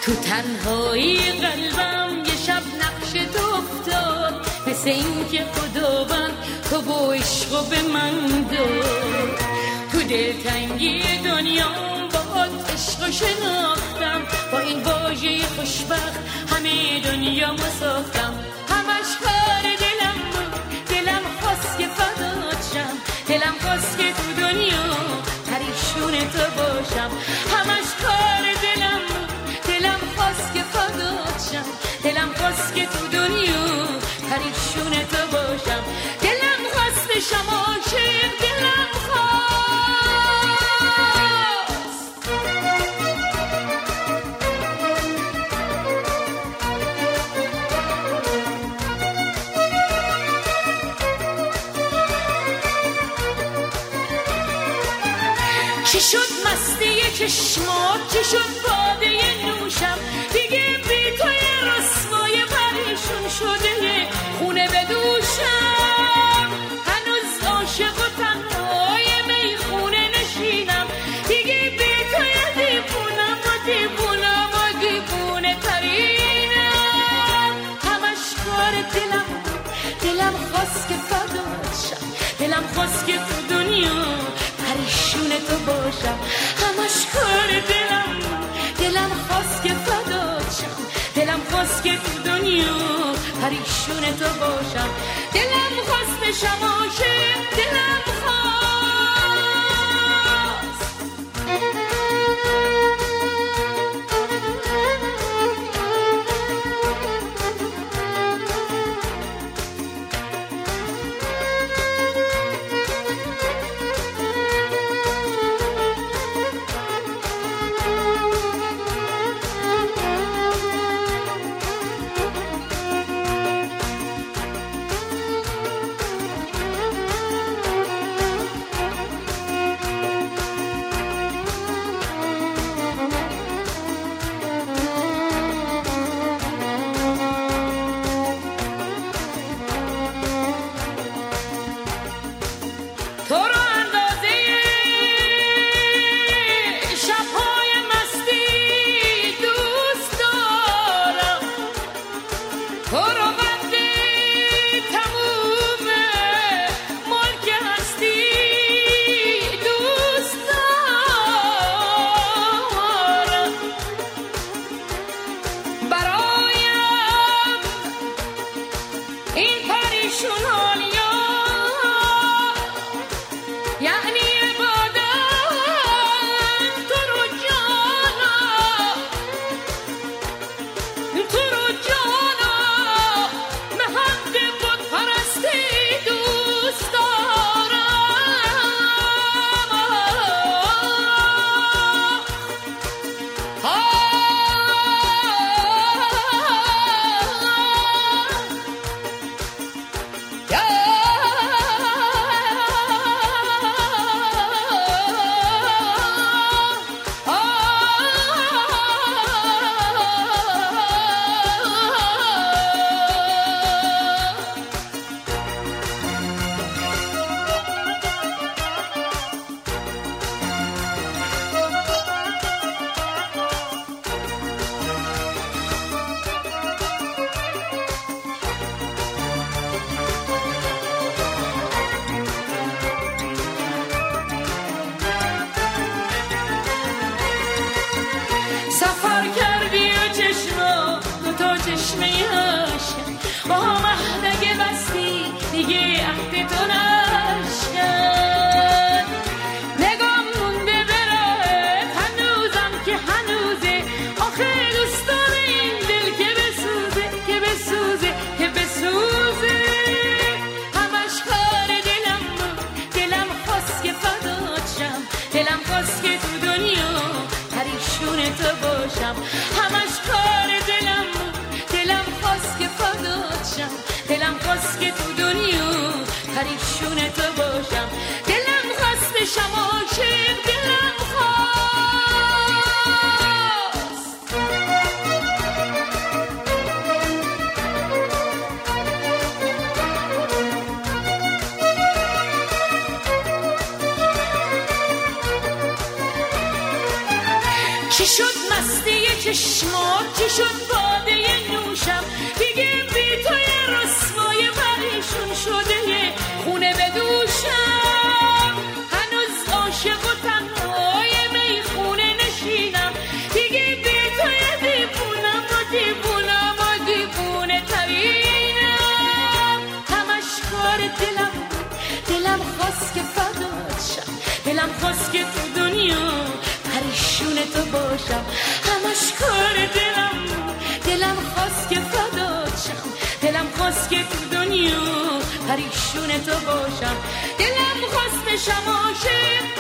تو تنهایی قلبم یه شب نقش تو افتاد، مثل این که خداوند تو با عشق به من داد. تو دلتنگی دنیا با عشق شناختم، با این واژه خوشبخت همه دنیا ما ساختم. همش کار دلم بود، دلم خواست که فدات شم، دلم خواست که تو دنیا پریشون تو باشم. همش کار دلم بود، دلم خواست که فدات شم، دلم خواست که تو دنیا پریشون تو باشم. دلم خواست بشم عاشق، دلم خواست. چی شد مستی چشمات، چی شد باده نوشم، دیگه بی توی رسوای پریشون شده خونه بدوشم. هنوز عاشق و تنهای میخونه نشینم، دیگه بی توی دیوونم و دیوونم و دیوونه ترینم. همش کار دلم بود، دلم خواست که فدات شم، دلم خواست که تو دنیا پریشون تو باشم. همش کار دلم بود، دلم خواست که فدات شم، دلم خواست که تو دنیا پریشون تو باشم. دلم خواست بشم عاشق، دلم خواست. پریشون تو باشم. دلم خواست بشم عاشق، دلم خواست. چی شد مستی چشمات چی شد باده نوشم دیگه بی توی رسوای پریشون شده خونه بدوشم هنوز عاشق و تنهای میخونه نشینم دیگه بی توی دیوونم و دیوونه ترینم همش کار دلم خواست که فدات شم دلم خواست که تو دنیا پریشون تو باشم همش کار دلم خواست که فدات شم دلم خواست که تو دنیا پریشون تو باشم دلم خواست بشم عاشق